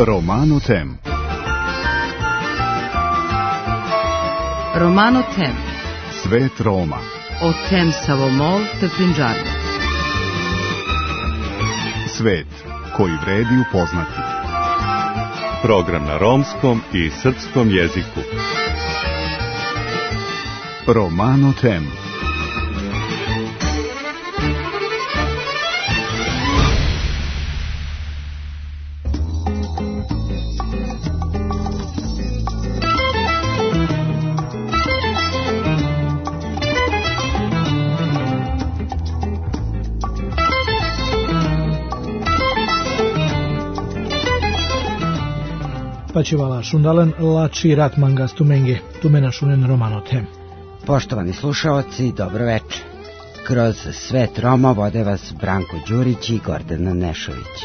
Romano Tem. Romano Tem. Svet Roma. O Tem Savomol te Punjabi. Svet koji vredi upoznati. Program na romskom i srpskom jeziku. Romano Tem. Pačivala šundalen lači rat mangas tumenge, tumena šunen Romano Tem. Poštovani slušaoci, dobro večer. Kroz svet Roma vode vas Branko Đurić i Gordana Nešović.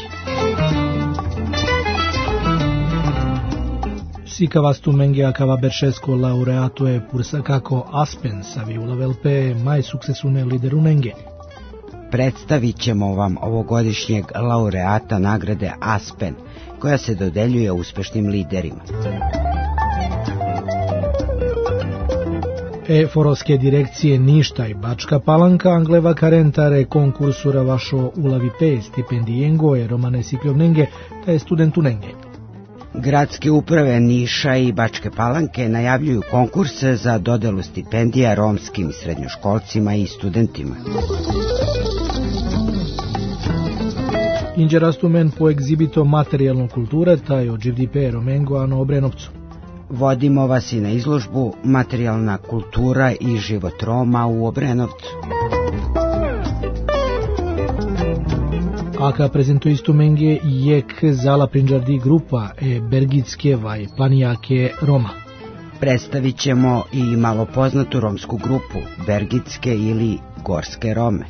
Sika vas tumenge acaba Bercesco laureato e pursa kako Aspen savi ulavelpe mai succesune liderunenge. Predstavit ćemo vam ovogodišnjeg laureata nagrade Aspen, koja se dodeljuje uspešnim liderima. Foroske direkcije Ništa i Bačka Palanka angleva karentare konkursura vašo ulavi pe stipendijengo e romane sikljovnenge ta je studentunenge. Gradske uprave Niša i Bačke Palanke najavljuju konkurse za dodelu stipendija romskim srednjoškolcima i studentima. Inđe rastumen po egzibito materijalno kulture taj od GDP Romengo ano Obrenovcu. Vodimo vas i na izložbu Materijalna kultura i život Roma u Obrenovcu. Aka prezentuje istumenge jek zala Prinđardi grupa e Bergitske vaj planijake Roma. Predstavit ćemo i malo poznatu romsku grupu, Bergitske ili Gorske Rome.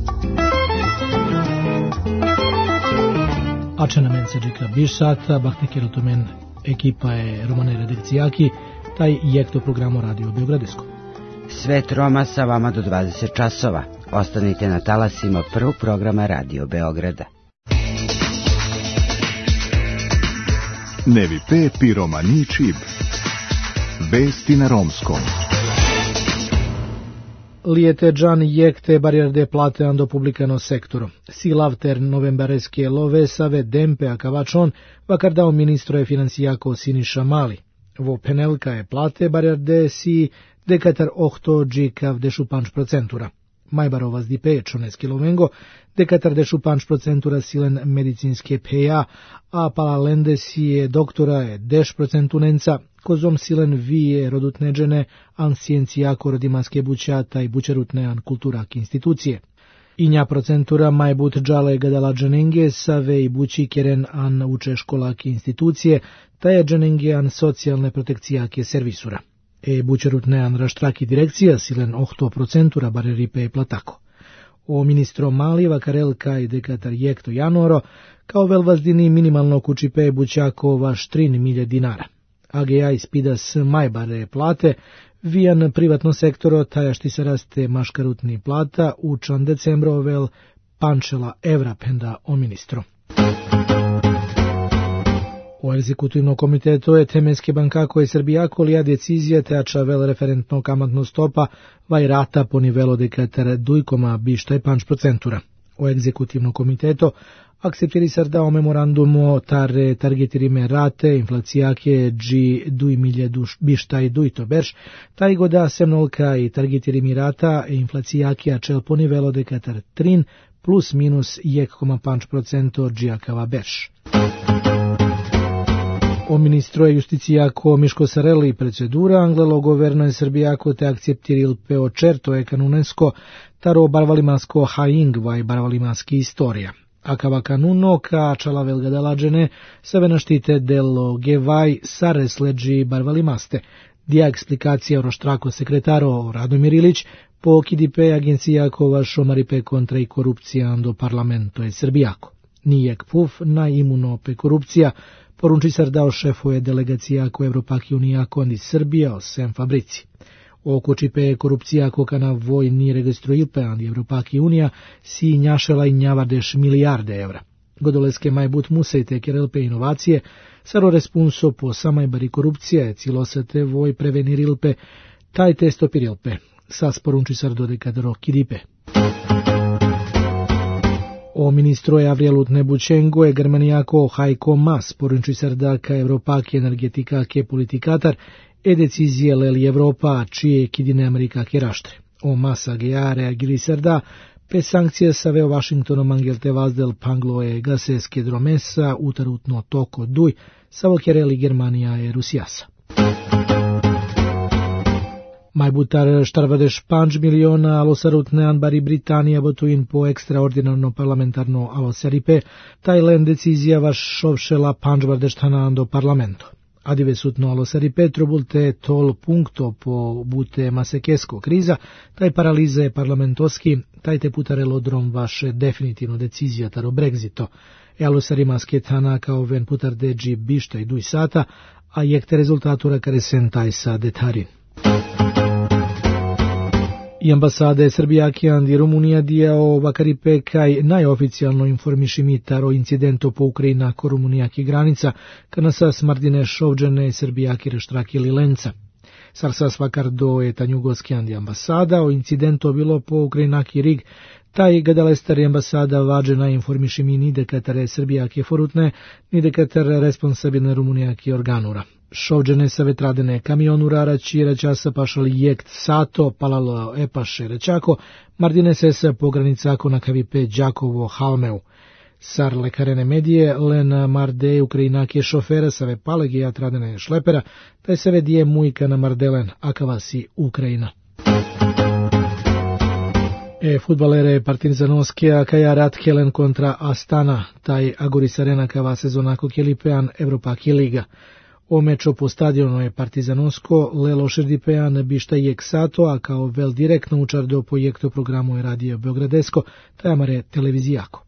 Ačena men se džikla bišata, bakneke rotomen ekipa je romane redakcijaki, taj jek to programo Radio Beogradesko. Svet Roma sa vama do 20 časova. Ostanite na talasima prvog programa Radio Beograda. Nevi pe pi romani čib. Vesti na romskom. Lijete džan jekte barijerde plate ando publikano sektoro. Silavter novembareske love save dempe akavačon vakardao ministro je financijako Siniša Mali. Vo penelka je plate barijerde si dekatar ohto džikav dešu panč procentura. Majbarovaz di pe čoneski lovengo, dekatar dešu panč procentura silen medicinske peja, a palalende si je doktora je deš procentunenca, kozom silen vije rodutneđene an sciencijako rodimanske bućata i bućerutne an kulturak institucije. Inja procentura majbut džale gadala dženenge save i bući keren an uče školak institucije, ta je dženenge an socijalne protekcijake servisura. Bućerutne an raštraki direkcija silen 8% bareripe je platako. O ministro Mali vakarelka i dekatar jekto janoro, kao velvazdini minimalno kučipe bućako vaš 3.000 dinara. AGA ispida s majbare plate, vijan privatno sektoro tajašti se raste maškarutni plata, učan decembrovel pančela evra penda o ministro. O egzekutivno komiteto je temenske bankako je Srbijako lija decizija teača vel referentno kamatno stopa vaj rata po nivelo dekatar dujkoma bištaj panč procentura. O egzekutivno komiteto akceptiri sardao memorandumo tare targetirime rate inflacijake dži 2.000 bištaj dujto berš, taj goda semnolka i targetirimi rata inflacijake ačel po nivelo dekatar trin plus minus 1,5% džijakava berš. O ministro je justicijako Miško Sareli procedura anglelo governo je Srbijako te akceptiril peo čerto je kanunensko taro barvalimansko haing vaj barvalimanski istorija. Akava kanuno ka čalavel gadalađene save naštite delo gevaj sare sleđi barvalimaste. Dija eksplikacija roštrako sekretaro Radomir Ilić po KDP agencijako vašo maripe kontra i korupcija ando parlamento je Srbijako. Nijek puf na imunope korupcija, porunči sardao šefuje delegacijako Evropaki unijako andi Srbija o sem fabrici. Oko čipe korupcija kokana voj ni registruilpe andi Evropaki unija si njašela i njavardeš milijarde evra. Godoleske mai but musei te chiar pe inovație, s-ar răspunso po samai bari corupție, cilosete voi preveniril pe tai te stopiril pe, sa sporunci s-ar do de cadro chidipe. O ministro je Avriel Nebučengo je Germanijako Heiko Maas porunči srda ka Evropa ki energetika ke politikatar e decizije leli Evropa čije kidine Amerika ke raštre. O Maasa ge reagili srda pe sankcije sa veo Washingtonom angelte vazdel panglo e gaseske dromesa utarutno toko duj sa volkereli Germanija e Rusijasa. Mai butar štarvadeš 5 miliona alosarutne anbari Britanija botuin po ekstraordinarno parlamentarno alosaripe, Tajland decizija vaš šovšela pančbardeštana ando parlamento. Adive sutno alosaripe trubulte tol punkto po bute masekesko kriza, taj paralize parlamentoski, taj te putarelo drom vaše definitivno decizija taro Brexito. E alosarima sketana kao ven putar deđi bišta i duj sata, a jekte rezultatura kare sentaj sa detarin. I ambasade Srbijakijan i Rumunija dijao vakaripe kaj najoficijalno informišimita o incidento po Ukrajinako Rumunijaki granica, kana sa smardine šovđene Srbijaki reštrakili lenca. Sarsa svakar do je tanjugoskijan ambasada o incidento bilo po Ukrajinaki rig, taj gadalestari ambasada vađena informišimi ni dekatare Srbijaki forutne, ni dekatare responsabilne Rumunijaki organura. Šovđene sa vetradene kamionura rači račasa pašali jekt sato, palalo epaše rečako, mardine se sa pogranicako na kavipe Đakovo Halmeu. Sar lekarene medije, len marde Ukrajinake šofera sa ve palegija tradene šlepera, taj se vedije mujka na mardelen, akavasi Ukrajina. Futbalere Partizanoskija kaja Ratkelen kontra Astana, taj Agoris Arena kava sezonako kjelipean Evropaki liga. O mečo po stadionu je Partizanosko, lelo šerdipean bišta jek sato, a kao vel direktno učar do projekto programu je radio Beogradesko, taj amare televizijako.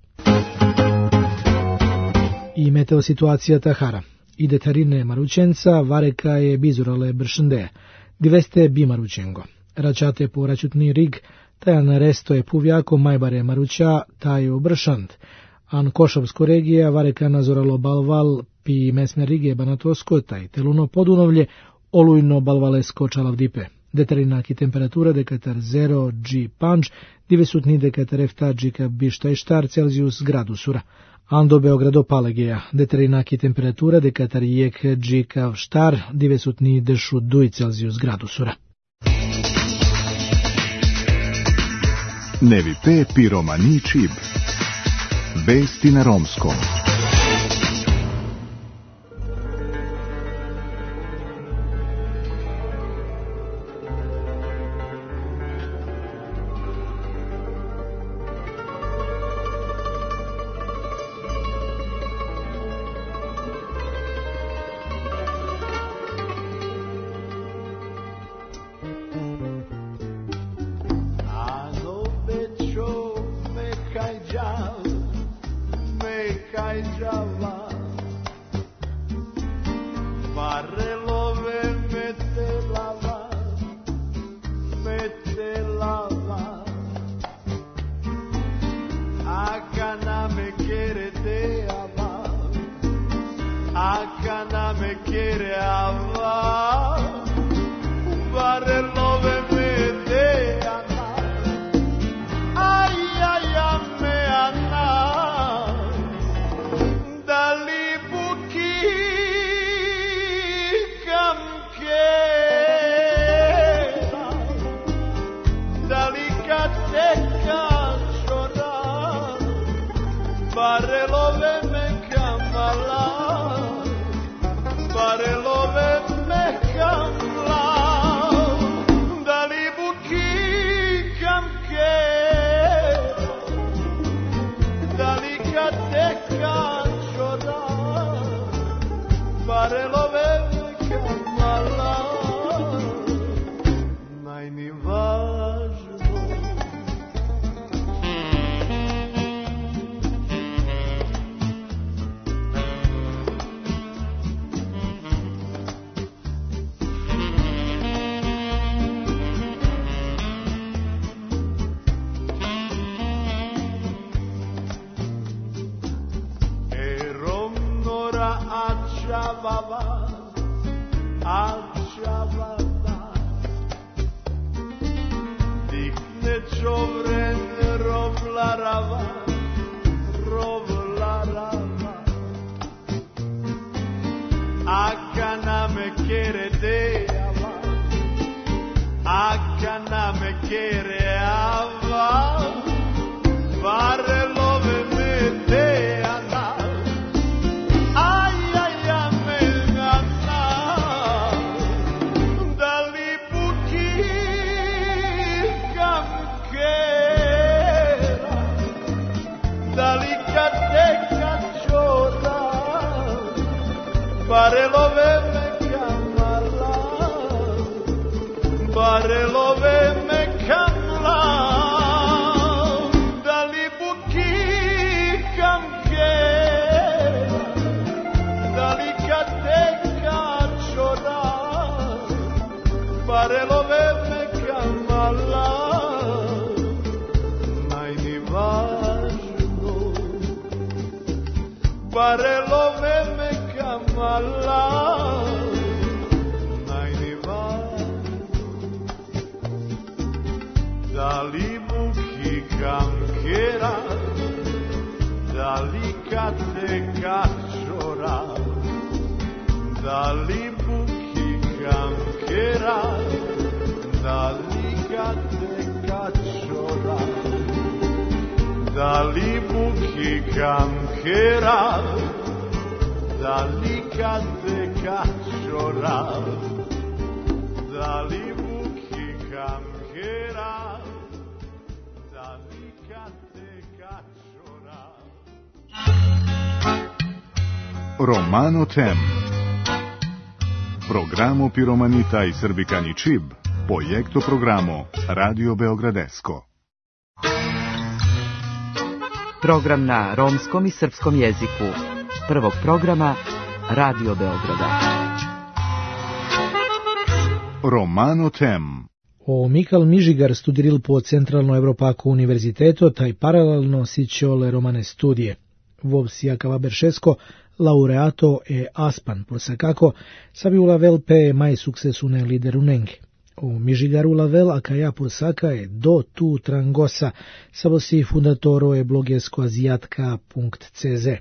I meteo situacija Tahara. I detarine Maručenca, vareka je bizurale bršendeja. Diveste bi Maručengo. Račate po račutni rig, tajan resto je puvjako majbare Maruća, taj obršant. An Košavsko regija, vareka nazoralo balval, pi mesme rige Banatosko, taj teluno podunovlje, olujno balvalesko čalavdipe. Detarinaki temperatura dekatar 0 G panč, divesutni dekatar eftađika bišta i štar Celsius gradusura. Ando Beogrado Palegeja, detarinaki temperatura dekatar jek džikav štar, divesutni dešu duj Celsius gradusura. Nevi pe piromani čib. Vesti na romskom. Romano Tem. Programo Piromanita i Srbikani Čib, projekto programo Radio Beogradesko. Program na romskom i srpskom jeziku. Prvog programa Radio Beograda. Romano Tem. O Mikal Mižigar studiril po Centralno Evropako univerziteto, taj paralelno si ćole romane studije. Vov sijakava Beršesko, laureato e aspan, prosakako, sabi ulavel pe mai succesune liderunenge. O Mižigaru lavel akaja prosaka e do tu trangosa, savosi fundatoro e blogeskoazijatka.cz.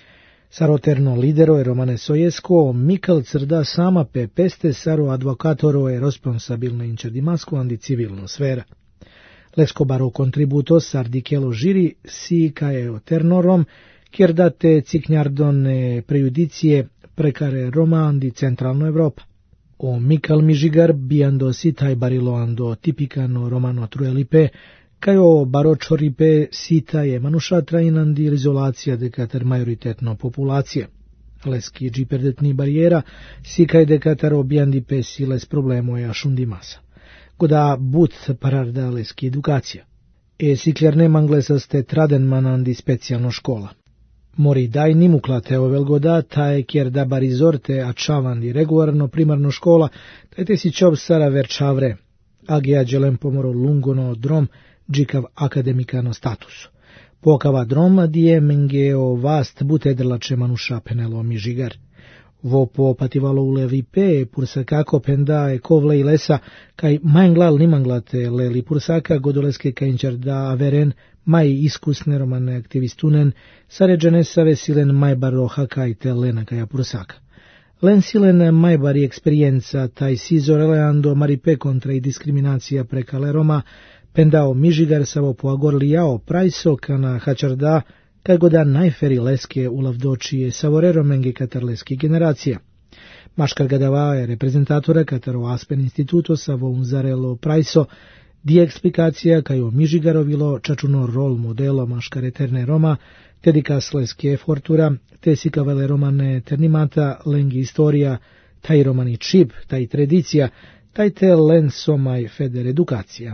Saroterno lidero e romane sojesko, Mikal crda sama pe peste saro advokatoro e responsabilne inčerdimasku andi civilno sfera. Leskobaro contributo sardikelo žiri si kae oternorom, kjer date ciknjardone prejudicije prekare Roma andi Centralno Evropa. O Mikal Mižigar biando sitaj barilo ando tipikano romano truelipe, kajo baročoripe sitaje manušatra inandi izolacija dekater majoritetno populacija. Leski džiperdetni barijera sikaj dekater objandi pe siles problemo ja šundimasa. Goda but pararda leski edukacija. E siklerne manglesaste tradenman andi specijalno škola. Mori daj nimuklate ovel goda, taje kjer da barizorte a čavandi regularno primarno škola, tajte si čov sara verčavre, agija dželem pomoro lungono drom, džikav akademikano statusu. Pokava droma dije mengeo vast butedrlače manuša penelo Mižigar. Vo po pativalo ulevi pe pursakako penda e kovle i lesa, kaj manglal nimanglate leli pursaka godoleske kajnčar da averen mai iskusne romane aktivistunen, saređene save silen majbar rohaka i te lena kaja pursaka. Len silen majbar i eksperijenca taj sizoreleando maripe kontra i diskriminacija prekale Roma, pendao Mižigar savo poagorlijao prajso kana hačarda, kaj goda najferi leske ulavdočije savorero menge katarleski generacija. Maškar gadava je reprezentatora kataro Aspen instituto savo unzarelo prajso, di eksplikacija kaj o Mižigarovilo čačuno rol modelo maškar eterne Roma, tedikas leske fortura, te sikavele romane ternimata, lengi istorija, taj romani čib, taj tradicija, taj te len somaj feder edukacija.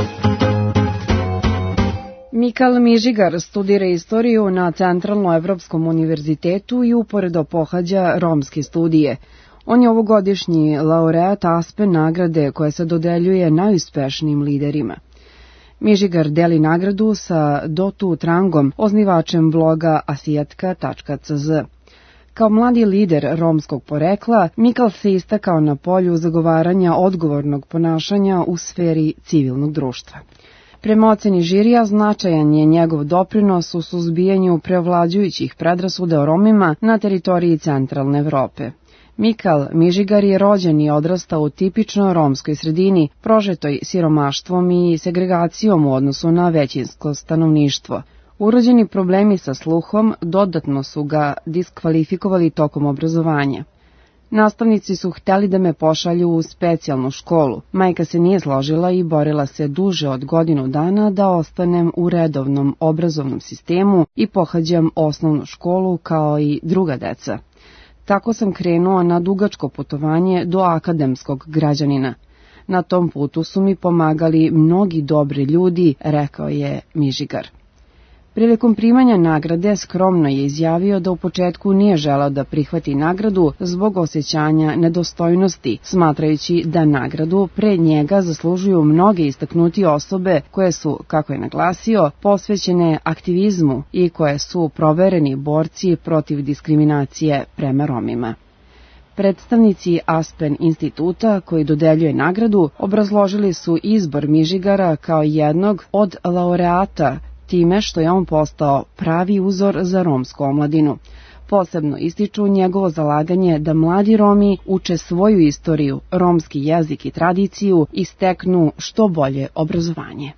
Mikal Mižigar studira istoriju na Centralnoevropskom univerzitetu i uporedo pohađa romske studije. On je ovogodišnji laureat Aspen nagrade koja se dodeljuje najuspešnijim liderima. Mižigar deli nagradu sa Dotu Trangom, osnivačem bloga asijatka.cz. Kao mladi lider romskog porekla, Mikal se istakao na polju zagovaranja odgovornog ponašanja u sferi civilnog društva. Prema oceni žirija, značajan je njegov doprinos u suzbijanju preovlađujućih predrasuda o Romima na teritoriji centralne Evrope. Mikal Mižigar je rođen i odrastao u tipično romskoj sredini, prožetoj siromaštvom i segregacijom u odnosu na većinsko stanovništvo. Urođeni problemi sa sluhom dodatno su ga diskvalifikovali tokom obrazovanja. Nastavnici su hteli da me pošalju u specijalnu školu. Majka se nije složila i borila se duže od godinu dana da ostanem u redovnom obrazovnom sistemu i pohađam osnovnu školu kao i druga deca. Tako sam krenuo na dugačko putovanje do akademskog građanina. Na tom putu su mi pomagali mnogi dobri ljudi, rekao je Mižigar. Prilikom primanja nagrade skromno je izjavio da u početku nije želeo da prihvati nagradu zbog osjećanja nedostojnosti, smatrajući da nagradu pre njega zaslužuju mnoge istaknuti osobe koje su, kako je naglasio, posvećene aktivizmu i koje su provereni borci protiv diskriminacije prema Romima. Predstavnici Aspen instituta koji dodeljuje nagradu obrazložili su izbor Mižigara kao jednog od laureata time što je on postao pravi uzor za romsku omladinu. Posebno ističu njegovo zalaganje da mladi Romi uče svoju istoriju, romski jezik i tradiciju i steknu što bolje obrazovanje.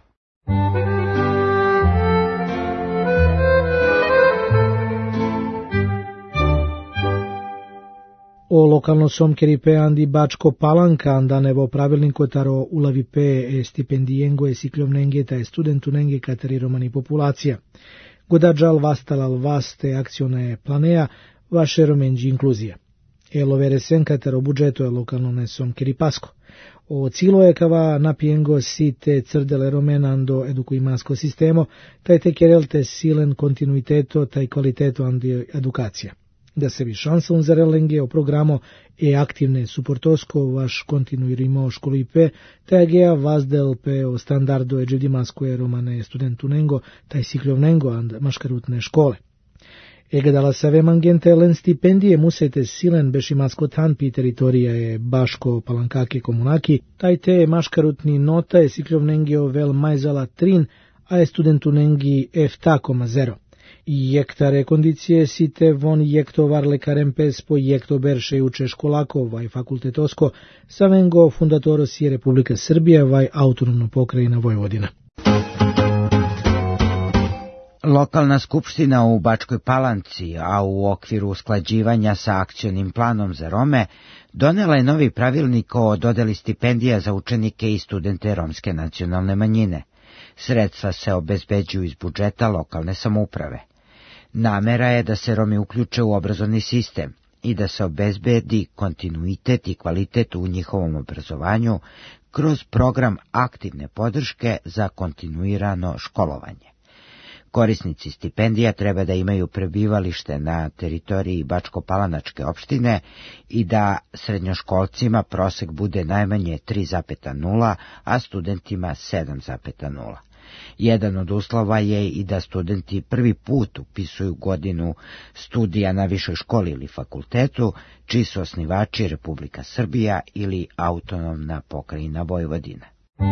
O lokalno somkeripe andi Bačko Palanka andanevo pravilnico taro ulavipe e stipendiengo e siklovnenge ta e studentunenge kateri romani populacija. Godadžal vastalal vaste akcione planea vaše romenđi inkluzija. Elo veresen katero budžeto je lokalno ne somkeripasko. O cilo je kava napijengo si te crdele romenando edukuimasko sistemo, taj te kerelte silen kontinuiteto taj kvaliteto andi edukacija. Da se vi šansa unzarelenge o programo e aktivne suportosko vaš kontinuirimo školipe, taj gea vazdel pe o standardo e džedimasko e romane studentunengo, taj sikljovnengo and maškarutne škole. Egadala save mangente len stipendije musete silen bešimasko tanpi teritorija e Baško Palankake komunaki, taj te maškarutni nota e sikljovnengio vel majzala trin, a e studentunengi F.0. I jektare kondicije site von jektovar lekarempes po jekto berše uče školako vaj fakultetosko savengo fundatoro si Republika Srbija vaj autonomno pokrajina Vojvodina. Lokalna skupština u Bačkoj Palanci, a u okviru usklađivanja sa akcionim planom za Rome, donela je novi pravilnik o dodeli stipendija za učenike i studente romske nacionalne manjine. Sredstva se obezbeđuju iz budžeta lokalne samouprave. Namera je da se Romi uključe u obrazovni sistem i da se obezbedi kontinuitet i kvalitet u njihovom obrazovanju kroz program aktivne podrške za kontinuirano školovanje. Korisnici stipendija treba da imaju prebivalište na teritoriji Bačko-Palanačke opštine i da srednjoškolcima prosek bude najmanje 3,0, a studentima 7,0. Jedan od uslova je i da studenti prvi put upisuju godinu studija na višoj školi ili fakultetu, čiji su osnivači Republika Srbija ili autonomna pokrajina Vojvodina.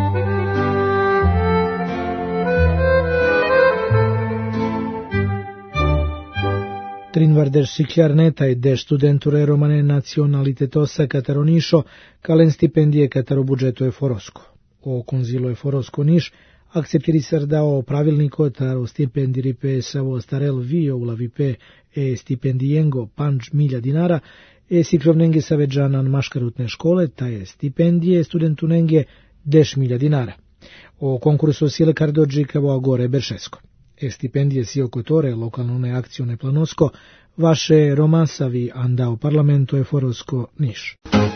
Trinvarder siklarneta e de studenture romane nacionalitetosa kataro Nišo, kalen stipendije kataro budžeto je Forosko. O konzilo je Forosko Niš, akceptiri sardao pravilniko taro stipendiripe savo starel vio ulavipe e stipendijengo panč milja dinara, e siklovnenge saveđanan maškarutne škole, ta je stipendije studentunenge 10.000 dinara. O konkursu sile kardođi kavo agore Beršesko. E stipendije si okotore lokalne akcione planosko, vaše romansavi andao parlamento je Forosko Niš.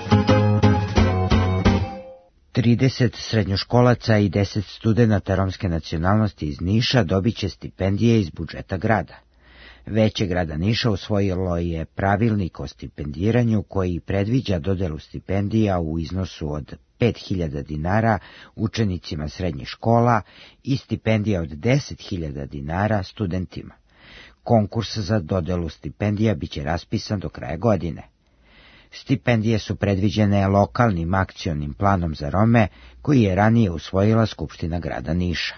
30 srednjoškolaca i 10 studenata romske nacionalnosti iz Niša dobit će stipendije iz budžeta grada. Veće grada Niša usvojilo je pravilnik o stipendiranju koji predviđa dodelu stipendija u iznosu od 5.000 dinara učenicima srednjih škola i stipendija od 10.000 dinara studentima. Konkurs za dodelu stipendija biće raspisan do kraja godine. Stipendije su predviđene lokalnim akcionim planom za Rome, koji je ranije usvojila Skupština grada Niša.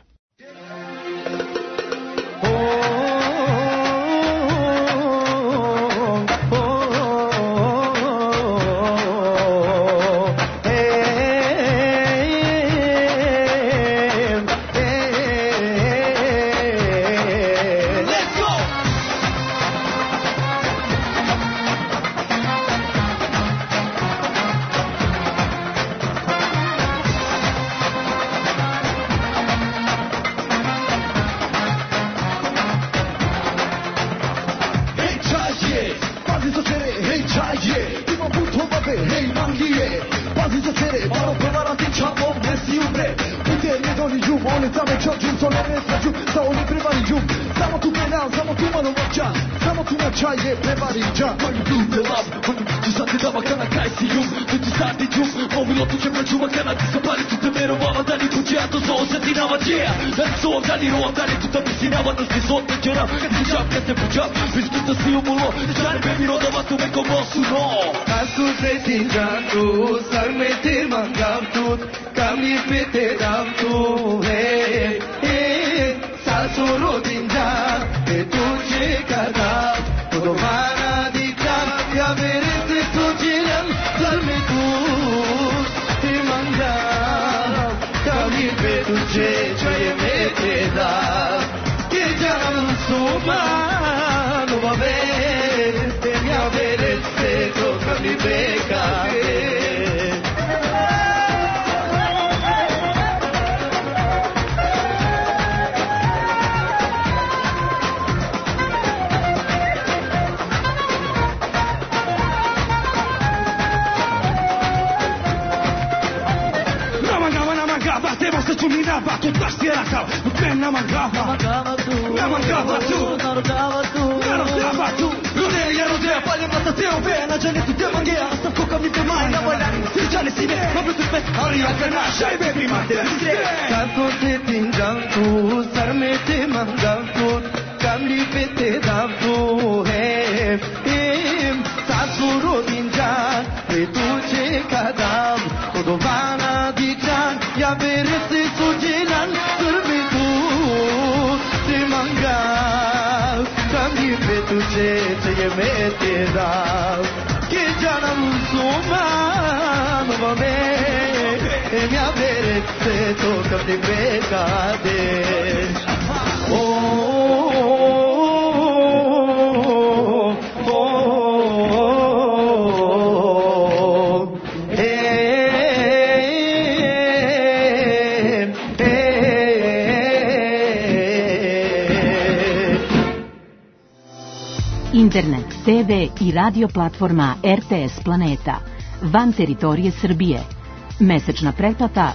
Internet, TV i radio platforma RTS Planeta, van teritorije Srbije. Mesečna pretplata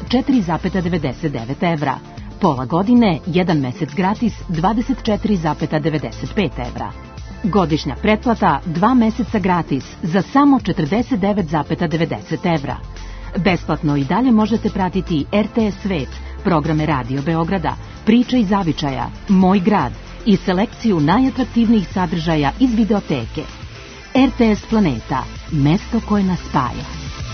4,99 evra. Pola godine, 1 mesec gratis 24,95 evra. Godišnja pretplata 2 meseca gratis za samo 49,90 evra. Besplatno i dalje možete pratiti RTS Svet, programe Radio Beograda, Priče iz Zavičaja, Moj grad i selekciju najatraktivnijih sadržaja iz videoteke. RTS Planeta, mesto koje nas spaja.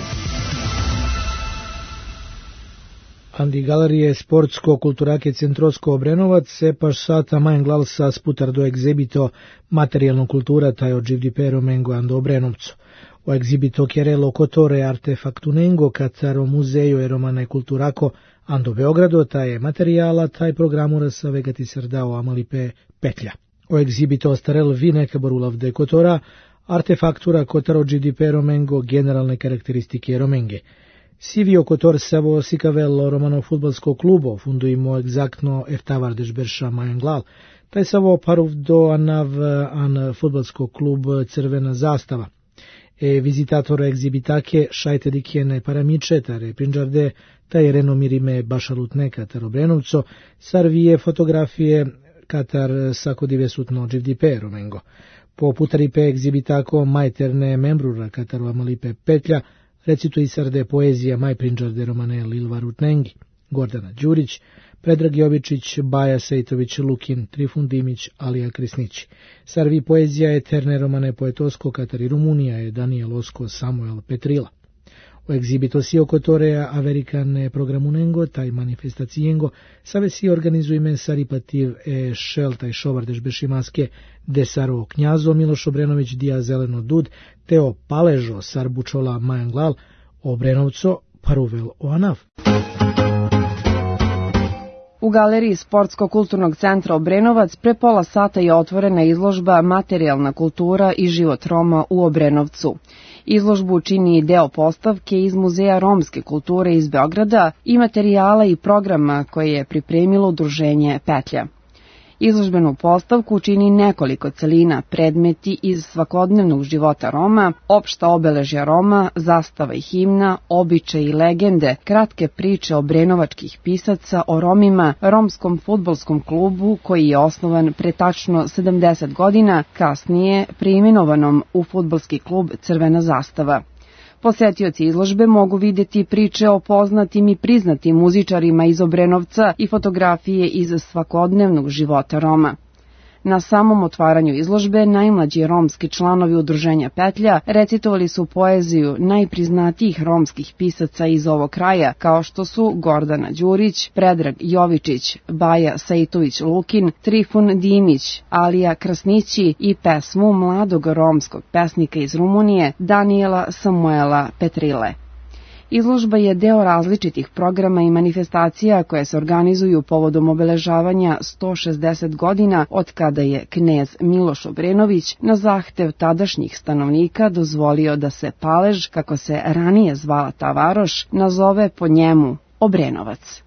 Andi galerije sportsko kulturake Centrosko Obrenovac se paš sata main glal sa sputar do egzibito materijalno kultura taj od Givdipero Mengo ando Obrenovcu. O egzibito Kjerelo Kotore artefaktunengo kataro muzeju eromane kulturako ando Beogrado taj materijala taj programura sa vegati srdao Amalipe Petlja. O egzibito ostarel vineke borulav de Kotora artefaktura kotaro Givdipero Mengo generalne karakteristike Romenge. Sivio Kotor savo sikavello romano futbalsko klubo funduimo egzaktno ertavardeš berša majenglal, taj savo paruv do anav an futbalsko klub Crvena zastava. Vizitator egzibitake šajte dikjene paramiče tare prinđarde, taj renomirime bašalutne katar Obrenovco, sarvije fotografije katar sakodive sutno Givdipe Romengo. Po putaripe egzibitako majterne membrura katar Amalipe Petlja, recituje sarde poezija maj prinđarde romane Lilvarutnengi. Gordana Đurić, Predrag Jovičić, Baja Sejtović Lukin, Trifun Dimić, Alija Krisnić. Sarvi poezija eterne romane poetosko Katari Rumunija je Daniel Osko Samuel Petrila. O exhibito si ocotorea American programunengo taj manifestacijengo save si organizujme saripativ šeltaj šovardež bešimaske desaro knjazo Miloš Obrenović dija zeleno dud teo paležo sarbučola majanglal Obrenovco paruvel oanav. U galeriji Sportsko-kulturnog centra Obrenovac pre pola sata je otvorena izložba Materijalna kultura i život Roma u Obrenovcu. Izložbu čini deo postavke iz Muzeja romske kulture iz Beograda i materijala i programa koje je pripremilo udruženje Petlja. Izložbenu postavku čini nekoliko celina, predmeti iz svakodnevnog života Roma, opšta obeležja Roma, zastava i himna, običaji i legende, kratke priče obrenovačkih pisaca o Romima, romskom fudbalskom klubu koji je osnovan pre tačno 70 godina, kasnije preimenovanom u fudbalski klub Crvena zastava. Posetioci izložbe mogu vidjeti priče o poznatim i priznatim muzičarima iz Obrenovca i fotografije iz svakodnevnog života Roma. Na samom otvaranju izložbe najmlađi romski članovi udruženja Petlja recitovali su poeziju najpriznatijih romskih pisaca iz ovog kraja, kao što su Gordana Đurić, Predrag Jovičić, Baja Sejtović Lukin, Trifun Dimić, Alija Krasnići i pesmu mladog romskog pesnika iz Rumunije Daniela Samuela Petrile. Izložba je deo različitih programa i manifestacija koje se organizuju povodom obeležavanja 160 godina od kada je knez Miloš Obrenović na zahtev tadašnjih stanovnika dozvolio da se Palež, kako se ranije zvala ta varoš, nazove po njemu Obrenovac.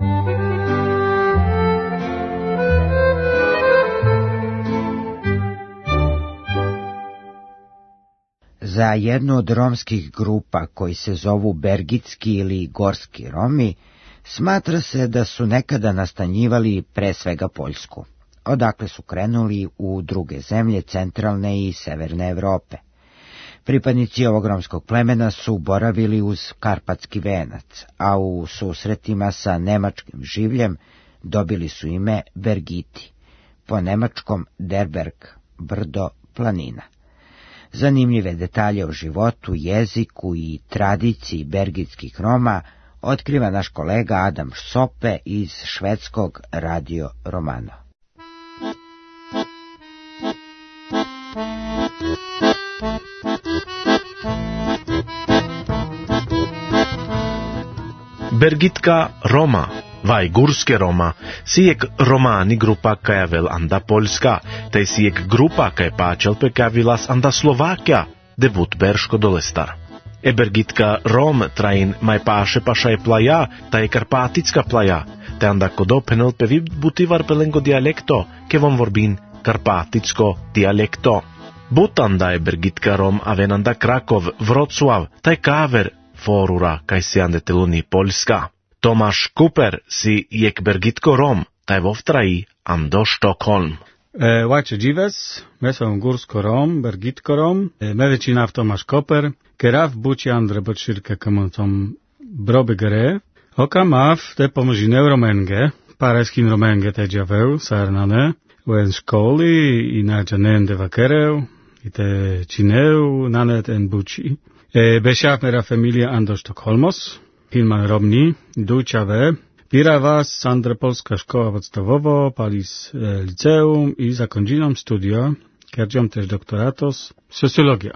Za jednu od romskih grupa koji se zovu Bergitski ili Gorski Romi, smatra se da su nekada nastanjivali pre svega Poljsku, odakle su krenuli u druge zemlje centralne i severne Evrope. Pripadnici ovog romskog plemena su boravili uz Karpatski venac, a u susretima sa nemačkim življem dobili su ime Bergiti, po nemačkom Derberg, brdo, planina. Zanimljive detalje o životu, jeziku i tradiciji bergitskih Roma otkriva naš kolega Adam Sope iz švedskog Radio Romano. Bergitka Roma, vai gurske Roma, sijek romani grupa kaja vel anda Poljska, te sijek grupa kaj pačelpe kaja vilas anda Slovakia, debut berško dolestar. Bergitka Rom train maj paše pašaj plaja, ta je karpaticka plaja, te anda kodo penelpe vid butivar pelengo dialekto, ke vom vorbin karpaticko dialekto. Butanda je Bergitka Rom avenanda Krakov, Vrocław, taj kaver forura kaj si ande teluni Poljska. Tomaš Kuper si jek Bergitko Rom, taj vovtraji ando Stockholm. Vajče Džives, me sam Gursko Rom, Bergitko Rom, me većinav Tomaš Koper, kerav buči andre bočirke kamontom brobe gere, okamav te pomožine romenge, pareskin romenge te džaveu, sarnane, u en školi i na džanen de vakereu, i te čineu, nanet en buči. Bešav mera familia ando Stockholmos, Hilman Romni, Dujčave, pira vas Sandra Polska škoła podstawowo, palis liceum i zakončinom studia, kerđom tež doktoratos, sociologija.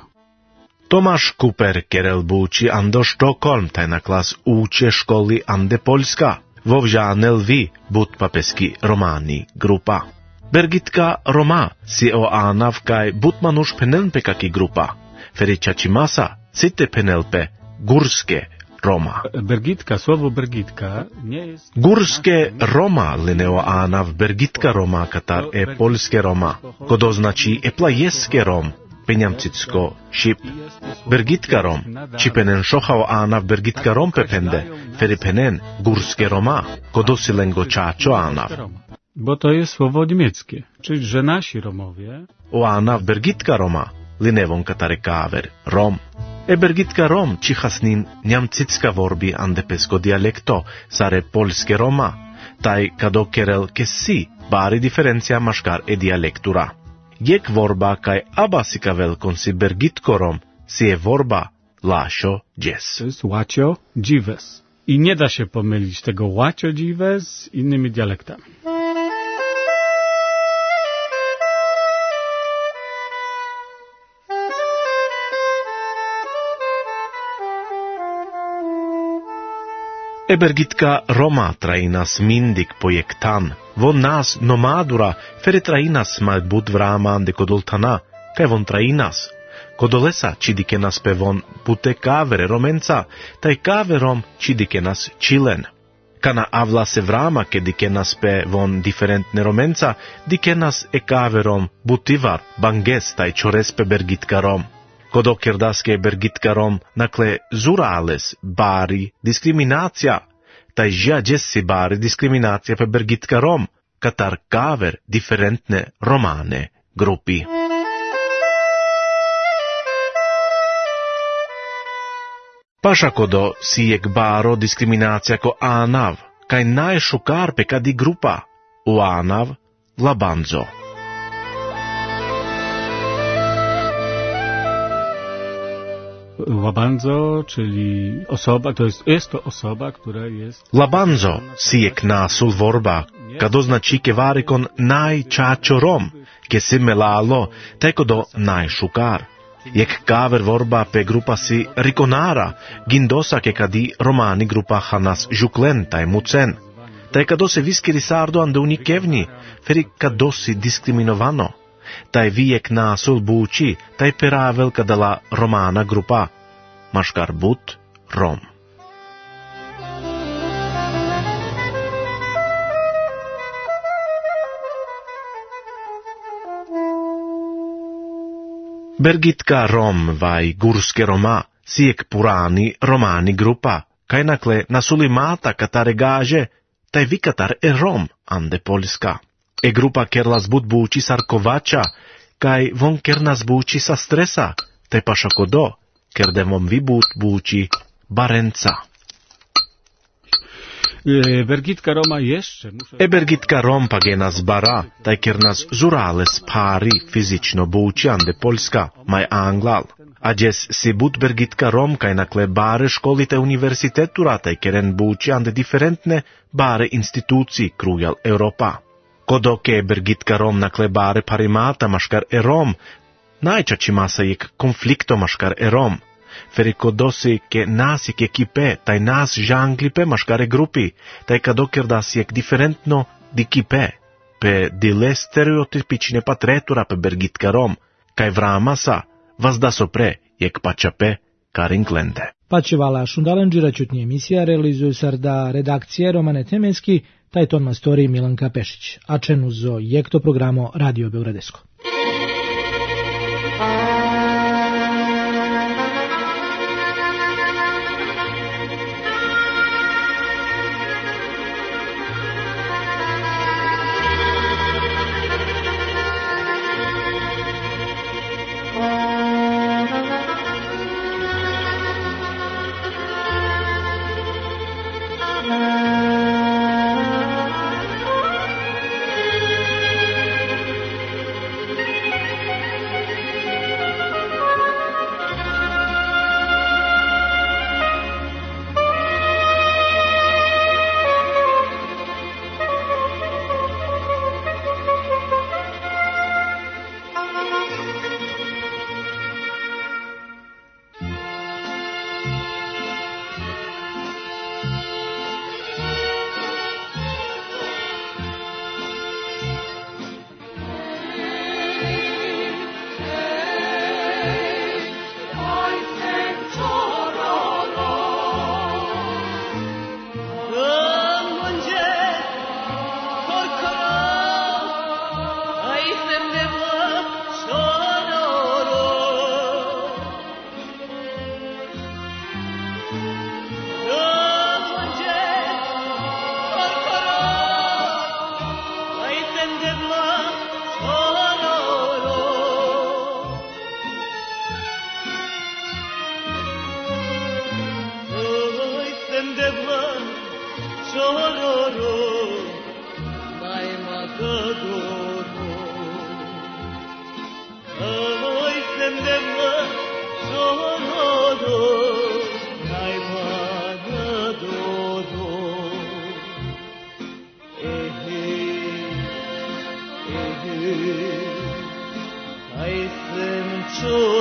Tomaš Kuper kerel buči ando Stockholm, taj na klas uče školi ande Poljska, vovžanel vi but papeski romani grupa. Bergitka Roma si o anav kaj butmanuš penelpe kaki grupa, feričači masa cite penelpe gurske Roma. Bergitka, słowo Bergitka nie jest... Gurske Roma lineo anav Bergitka Roma katar polske Roma, kodo znači plajeske Rom, penjamcicko šip. Bergitka Rom, čipenen šohao anav Bergitka Rom pepende, feripenen Gurske Roma, kodo silengo čačo anav. Bo to jest słowo niemieckie, czyli że nasi Romowie... O anav Bergitka Roma, linevon katare kaver Rom. Bergitka Rom чихasnin njamcicka vorbi ande pesko dialekto, sare polske Roma, taj kado kerel kesi bari diferencia maškar dialektura. Jek vorba kaj abasika velkon si Bergitko Rom, si je vorba Lasho Džes. To jest łacio dziwes. I nie da się pomylić tego łacio dziwes z innymi dialektami. Bergitka Roma trainas mindik projektan, von nas nomadura fere trainas malbut vraman de kodoltana, kaj von trainas. Kodolesa čidikenas pe von bute kavere romenca, taj kaverom čidikenas čilen. Kana avla se vrama ke dikenas pe von diferentne romenca, dikenas kaverom butivar, banges taj čores pe Bergitka Rom. Kodo kerdaske Bergitka Rom nakle zurales bari diskriminacija, taj žja džesi bari diskriminacija pe Bergitka Rom, katar kaver diferentne romane grupi. Paša kodo sijek baro diskriminacija ko anav, kaj najšukar pe kadi grupa, u anav labanzo. Labanzo, czyli osoba, jest to osoba, która jest... Labanzo sijek nasul vorba, kad označi ke varikon najčačo Rom, ke si melalo, teko do najšukar. Jek kaver vorba pe grupa si rikonara, gindosa ke kadi romani grupa hanas žuklen taj mucen. Taj kado se viskiri sardo ande unikevni, feri kado si diskriminovano. Taj vijek nasul buči, taj peravel kadala romana grupa, maškar but Rom. Bergitka Rom vai gurske Roma, sijek purani romani grupa, kaj nakle nasuli mata katare gaže, taj vikatar Rom ande Polska. Grupa kerlas but buči sarkovača, kaj von kernas buči sa stresa, taj paša kodo, kerde von vi but buči barenca. Bergitka Roma jeszcze... Bergitka Rom pagenas bara, taj kernas zurales pari fizično buči ande Polska, maj anglal. A džes si but Bergitka Rom kaj nakle bare školite universitetura, taj keren buči ande diferentne bare instituciji krujal Europa. Kodo ke Bergitka Rom nakle bare parimata maškar Rom, najčači masa jek konflikto maškar Rom. Feri kodosi ke nasik ekipe, taj nas žanglipe maškare grupi, taj kado kerdas jek diferentno di kipe, pe dile stereotipične patretura pe Bergitka Rom, kaj vramasa vas da sopre jek pačape karinglende. Pačivala šundalenđira čutnje emisija realizuju sarda redakcije Romane Temenski, taj ton mastori Milanka Pešić, a čenu zo jekto programo Radio Beogradesko.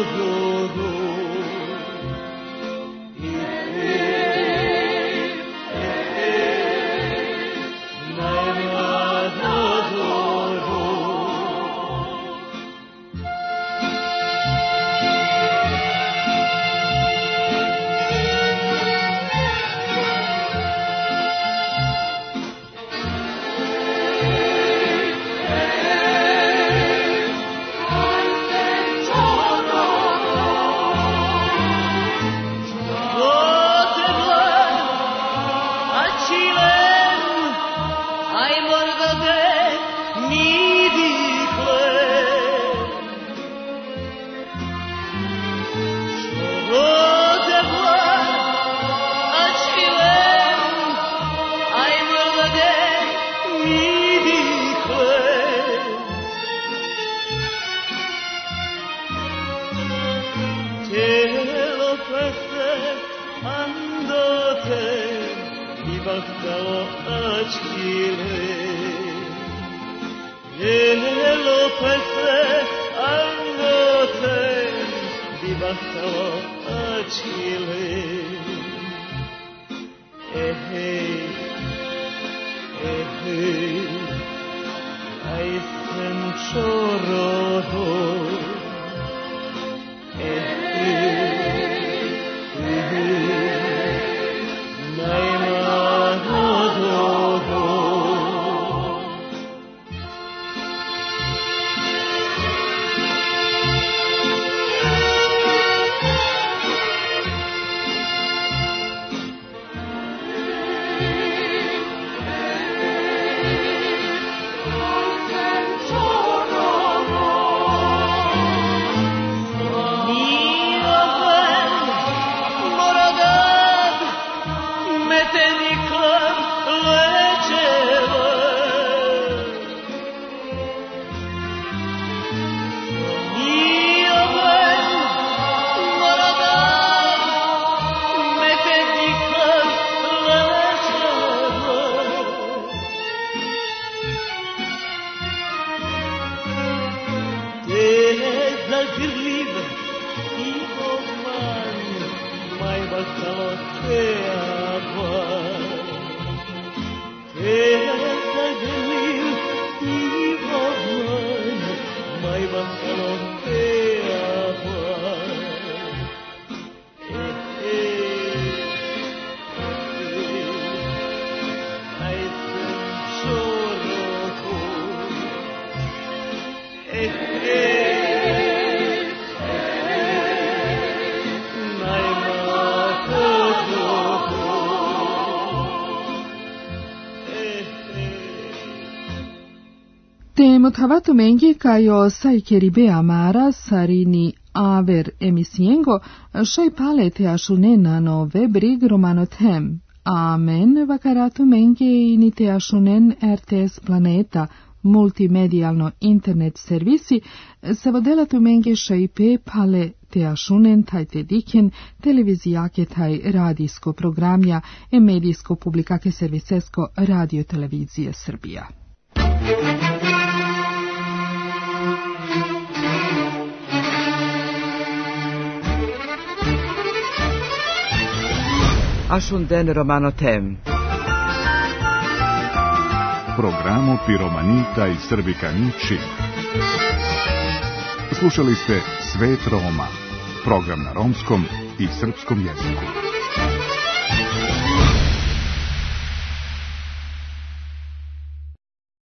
Mothavato mengi kajo sai keribe amara sarini aver emisiengo shai pale te ashunena no vebrig romanothem. Amen vakaratu mengi ini te ashunen RTS Planeta multimedijalno internet servisi se vodelatu mengi shai pe pale te ashunen taj te diken televizijake taj radijsko programja e medijsko publikake servisesko radio televizije Srbija. Ashunden Romanotem. Programo Piromanita i Srbikanići. Slušali ste Svet Roma, program na romskom i srpskom jeziku.